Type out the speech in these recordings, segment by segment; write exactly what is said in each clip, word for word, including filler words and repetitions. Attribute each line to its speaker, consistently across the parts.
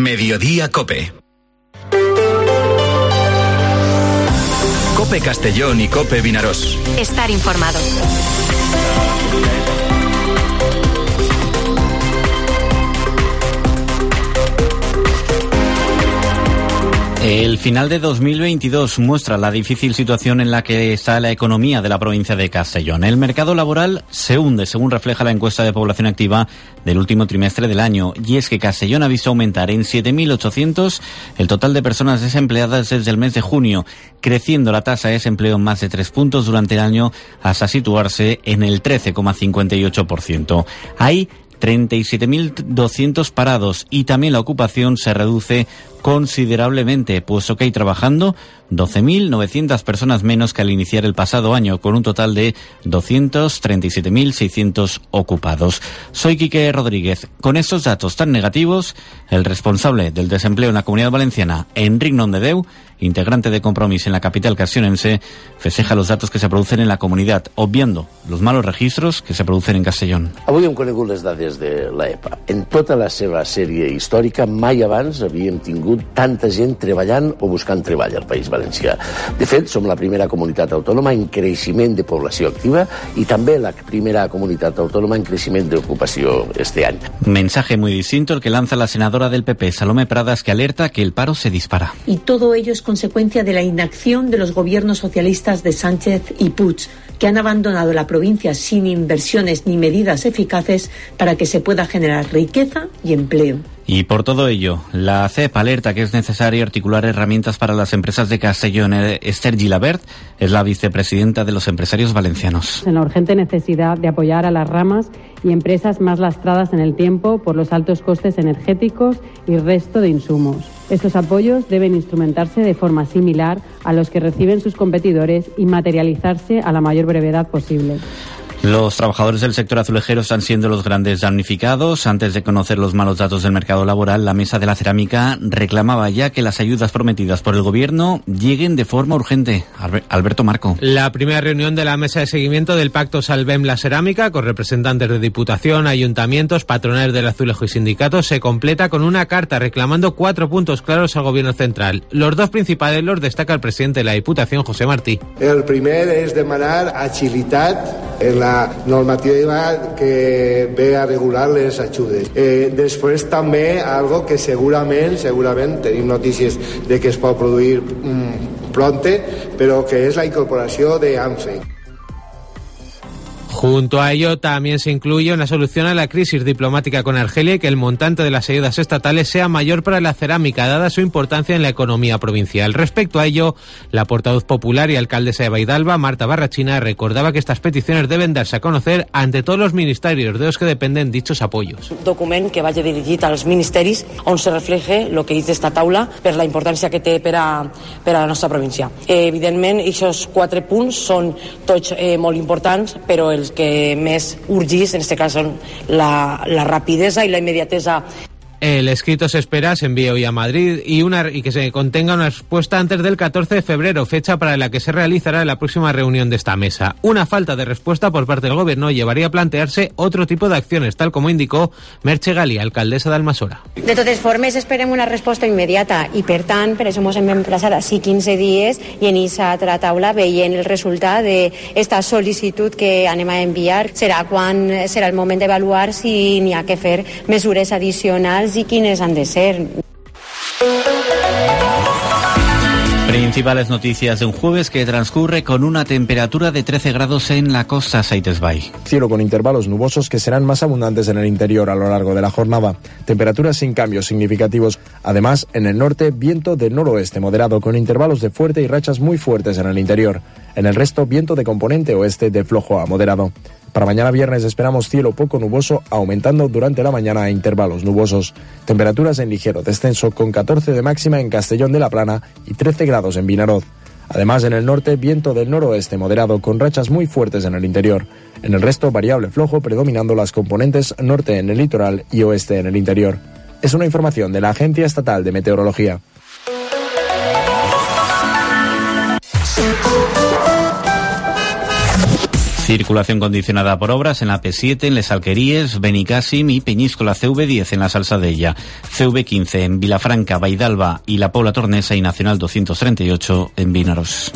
Speaker 1: Mediodía Cope. Cope Castellón y Cope Vinarós.
Speaker 2: Estar informado.
Speaker 3: El final de dos mil veintidós muestra la difícil situación en la que está la economía de la provincia de Castellón. El mercado laboral se hunde, según refleja la encuesta de población activa del último trimestre del año. Y es que Castellón ha visto aumentar en siete mil ochocientos el total de personas desempleadas desde el mes de junio, creciendo la tasa de desempleo en más de tres puntos durante el año hasta situarse en el trece coma cincuenta y ocho por ciento. Hay treinta y siete mil doscientos parados y también la ocupación se reduce considerablemente, puesto que hay trabajando doce mil novecientas personas menos que al iniciar el pasado año, con un total de doscientos treinta y siete mil seiscientos ocupados. Soy Quique Rodríguez. Con estos datos tan negativos, el responsable del desempleo en la Comunidad Valenciana, Enric Nomdedeu, integrante de Compromís en la capital castellonense, festeja los datos que se producen en la comunidad, obviando los malos registros que se producen en Castellón.
Speaker 4: Avui hem conegut les dades de l'E P A. En tota la seva sèrie històrica, mai abans havíem tingut tanta gent treballant o buscant treball al País Valencià. De fet, som la primera comunitat autònoma en creixement de població activa i també la primera comunitat autònoma en creixement de ocupació este any.
Speaker 3: Mensaje muy distinto el que lanza la senadora del P P, Salomé Pradas, que alerta que el paro se dispara.
Speaker 5: Y todo ello es consecuencia de la inacción de los gobiernos socialistas de Sánchez y Puig, que han abandonado la provincia sin inversiones ni medidas eficaces para que se pueda generar riqueza y empleo.
Speaker 3: Y por todo ello, la C E P alerta que es necesario articular herramientas para las empresas de Castellón. Esther Gilabert es la vicepresidenta de los empresarios valencianos.
Speaker 6: En la urgente necesidad de apoyar a las ramas y empresas más lastradas en el tiempo por los altos costes energéticos y resto de insumos. Estos apoyos deben instrumentarse de forma similar a los que reciben sus competidores y materializarse a la mayor brevedad posible.
Speaker 3: Los trabajadores del sector azulejero están siendo los grandes damnificados. Antes de conocer los malos datos del mercado laboral, la Mesa de la Cerámica reclamaba ya que las ayudas prometidas por el Gobierno lleguen de forma urgente. Alberto Marco.
Speaker 7: La primera reunión de la Mesa de Seguimiento del Pacto Salvem la Cerámica, con representantes de Diputación, ayuntamientos, patronales del azulejo y sindicatos, se completa con una carta reclamando cuatro puntos claros al Gobierno central. Los dos principales los destaca el presidente de la Diputación, José Martí.
Speaker 8: El primer es demanar agilitat en la normativa que ve a regular les ajudes. Eh, després també algo que segurament, segurament tenim notícies de que es pot produir mm, pronte, però que és la incorporació de ANFE.
Speaker 7: Junto a ello también se incluye una solución a la crisis diplomática con Argelia y que el montante de las ayudas estatales sea mayor para la cerámica, dada su importancia en la economía provincial. Respecto a ello, la portavoz popular y alcaldesa de Baidalba, Marta Barrachina, recordaba que estas peticiones deben darse a conocer ante todos los ministerios de los que dependen dichos apoyos.
Speaker 9: Un document que vagi dirigit als ministeris on se refleje el que dice esta taula per la importància que té per a, per a la nostra província. Eh, evidentment, aquests quatre punts són tots eh, molt importants, però els que més urgís, en este cas, són la, la rapidesa i la immediatesa.
Speaker 7: El escrito se espera se envíe hoy a Madrid y, una, y que se contenga una respuesta antes del catorce de febrero, fecha para la que se realizará la próxima reunión de esta mesa. Una falta de respuesta por parte del Gobierno llevaría a plantearse otro tipo de acciones, tal como indicó Merche Gali, alcaldesa d'Almassora.
Speaker 10: De totes formes, esperem una resposta immediata i, per tant, per això ens hem emplaçat així quinze dies i en aquesta altra taula veient el resultat d'esta sol·licitud que anem a enviar. Serà quan serà el moment d'avaluar si n'hi ha que fer mesures addicionals y quiénes han de ser.
Speaker 3: Principales noticias de un jueves que transcurre con una temperatura de trece grados en la costa Saites Bay.
Speaker 11: Cielo con intervalos nubosos que serán más abundantes en el interior a lo largo de la jornada. Temperaturas sin cambios significativos. Además, en el norte, viento del noroeste moderado con intervalos de fuerte y rachas muy fuertes en el interior. En el resto, viento de componente oeste de flojo a moderado. Para mañana viernes esperamos cielo poco nuboso, aumentando durante la mañana a intervalos nubosos. Temperaturas en ligero descenso con catorce de máxima en Castellón de la Plana y trece grados en Vinaroz. Además, en el norte, viento del noroeste moderado con rachas muy fuertes en el interior. En el resto, variable flojo predominando las componentes norte en el litoral y oeste en el interior. Es una información de la Agencia Estatal de Meteorología.
Speaker 3: Circulación condicionada por obras en la P siete, en Les Alqueries, Benicàssim y Peñíscola, C V diez en la Salsadella, C V quince en Vilafranca, Vaidalba y La Pobla Tornesa y Nacional doscientos treinta y ocho en Vinaroz.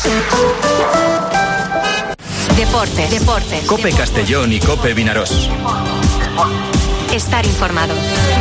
Speaker 2: Deportes, deportes.
Speaker 1: Cope
Speaker 2: deportes.
Speaker 1: Castellón y Cope Vinaroz.
Speaker 2: Estar informado.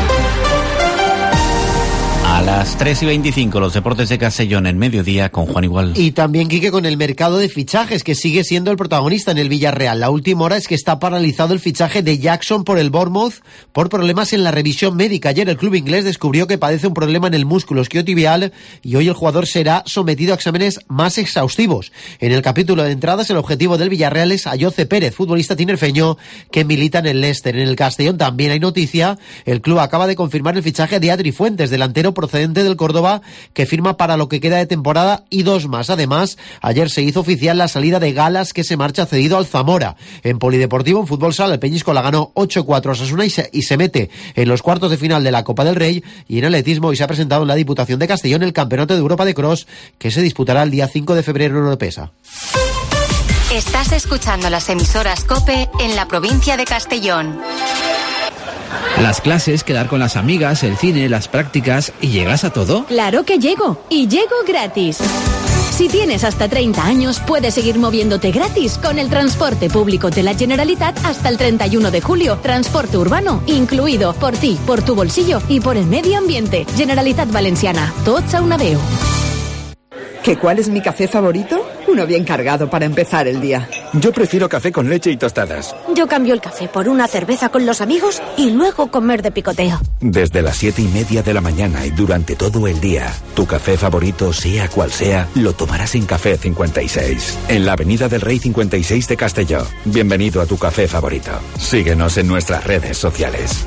Speaker 3: A las tres y veinticinco, los deportes de Castellón en mediodía con Juan Igual.
Speaker 12: Y también, Quique, con el mercado de fichajes, que sigue siendo el protagonista en el Villarreal. La última hora es que está paralizado el fichaje de Jackson por el Bournemouth por problemas en la revisión médica. Ayer el club inglés descubrió que padece un problema en el músculo isquiotibial y hoy el jugador será sometido a exámenes más exhaustivos. En el capítulo de entradas, el objetivo del Villarreal es Ayoce Pérez, futbolista tinerfeño que milita en el Leicester. En el Castellón también hay noticia. El club acaba de confirmar el fichaje de Adri Fuentes, delantero procedente del Córdoba, que firma para lo que queda de temporada y dos más. Además, ayer se hizo oficial la salida de Galas, que se marcha cedido al Zamora. En Polideportivo, en Fútbol Sala, el Peñíscola ganó ocho cuatro a Osasuna y se, y se mete en los cuartos de final de la Copa del Rey. Y en atletismo hoy se ha presentado en la Diputación de Castellón el Campeonato de Europa de Cross, que se disputará el día cinco de febrero en Oropesa.
Speaker 2: Estás escuchando las emisoras COPE en la provincia de Castellón.
Speaker 13: Las clases, quedar con las amigas, el cine, las prácticas... ¿Y llegas a todo?
Speaker 14: Claro que llego, y llego gratis. Si tienes hasta treinta años, puedes seguir moviéndote gratis con el transporte público de la Generalitat hasta el treinta y uno de julio. Transporte urbano incluido, por ti, por tu bolsillo y por el medio ambiente. Generalitat Valenciana, tots a una veu.
Speaker 15: ¿Que cuál es mi café favorito? Uno bien cargado para empezar el día.
Speaker 16: Yo prefiero café con leche y tostadas.
Speaker 17: Yo cambio el café por una cerveza con los amigos y luego comer de picoteo.
Speaker 16: Desde las siete y media de la mañana y durante todo el día, tu café favorito, sea cual sea, lo tomarás en Café cincuenta y seis, en la Avenida del Rey cincuenta y seis de Castelló. Bienvenido a tu café favorito. Síguenos en nuestras redes sociales.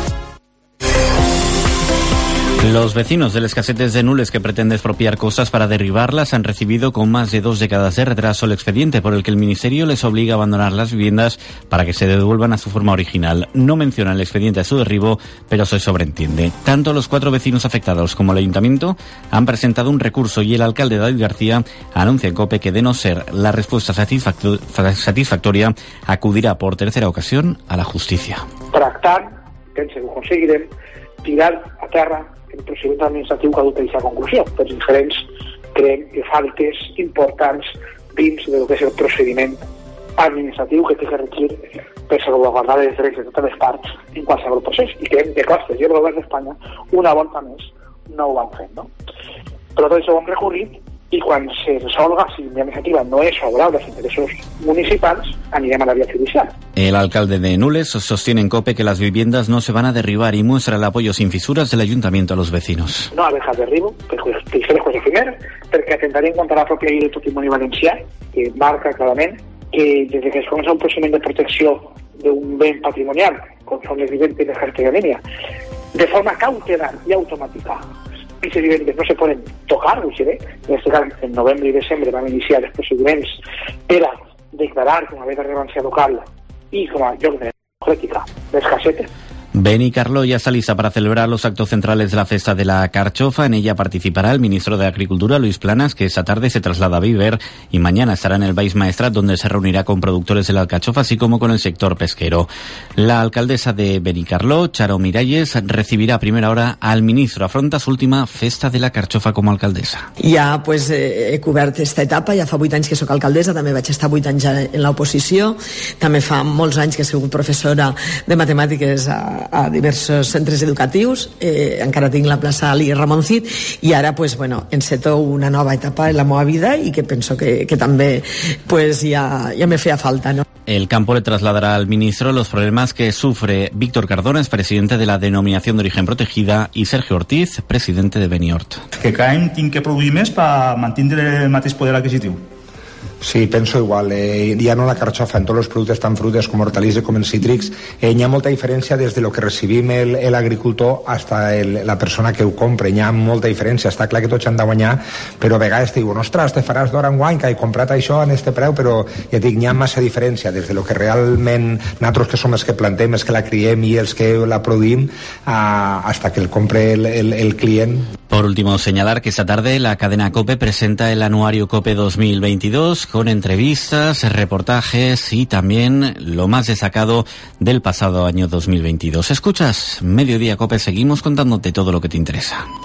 Speaker 3: Los vecinos de Les Casetes de Nules, que pretenden expropiar costas para derribarlas, han recibido con más de dos décadas de retraso el expediente por el que el Ministerio les obliga a abandonar las viviendas para que se devuelvan a su forma original. No menciona el expediente a su derribo, pero se sobreentiende. Tanto los cuatro vecinos afectados como el Ayuntamiento han presentado un recurso y el alcalde David García anuncia en COPE que, de no ser la respuesta satisfacto- satisfactoria, acudirá por tercera ocasión a la justicia.
Speaker 18: Tractant, pense que ho aconseguirem, tirar a terra el procediment administratiu que ha dut a aquesta conclusió. Per diferents creiem que faltes importants dins del que és el procediment administratiu que té que regir per salvaguardar els drets de totes les parts en qualsevol procés. I creiem que costes i el govern d'Espanya una volta més no ho van fent, no? Per tot això ho hem recorrit i quan se resolga, si la iniciativa no es favorable a los intereses municipales, anirem a la vía judicial.
Speaker 3: El alcalde de Nules sostiene en COPE que las viviendas no se van a derribar y muestra el apoyo sin fisuras del ayuntamiento a los vecinos.
Speaker 18: No haver cap derribo, per diferents coses. Primer, perquè atentaria en contra la pròpia llei del patrimoni valencià, que marca clarament que des que es comença un procediment de protecció d'un bé patrimonial, com són les viviendes de jardinería, de forma cautelar i automàtica, pisos i viviendes no se poden tocar, ho sé bé. En este cas, en novembre i desembre van iniciar els procediments per a declarar com a bé de rellevància local i com a lloc de política les casetes.
Speaker 3: Benicarló ya está lista para celebrar los actos centrales de la Festa de la Carchofa. En ella participará el ministro de Agricultura, Luis Planas, que esta tarde se traslada a Viver y mañana estará en el Baix Maestrat, donde se reunirá con productores de la alcachofa, así como con el sector pesquero. La alcaldesa de Benicarló, Charo Miralles, recibirá a primera hora al ministro. Afronta su última Festa de la Carchofa com a alcaldessa.
Speaker 15: Ja pues, eh, he cobert aquesta etapa, ja fa vuit anys que sóc alcaldessa, també vaig estar vuit anys en l'oposició, també fa molts anys que he sigut professora de matemàtiques a a diversos centres educatius, eh, encara tinc la plaça Ali Ramon Cid i ara pues, bueno, enceto una nova etapa en la meva vida i que penso que, que també pues, ja, ja me feia falta, no?
Speaker 3: El campo le trasladará al ministro los problemas que sufre Víctor Cardona, es presidente de la Denominación de Origen Protegida, y Sergio Ortiz, presidente de Beniort.
Speaker 19: Que cada any tinc que produir més per mantenir el mateix poder adquisitiu.
Speaker 20: Sí, penso igual. Eh, ja no la carxofa, en tots els productes tant frutes com hortalisses com en cítrics, eh, hi ha molta diferència des de lo que recibim l'agricultor hasta el, la persona que ho compra. Hi ha molta diferència. Està clar que tots han de guanyar, però a vegades te diuen, ostres, te faràs d'hora en guany, que he comprat això en este preu, però ja dic, hi ha massa diferència des de lo que realment nosaltres que som els que plantem, els que la criem i els que la produïm, a, hasta que el compre el, el, el client.
Speaker 3: Por último, señalar que esta tarde la cadena COPE presenta el anuario COPE dos mil veintidós con entrevistas, reportajes y también lo más destacado del pasado año dos mil veintidós. Escuchas Mediodía COPE, seguimos contándote todo lo que te interesa.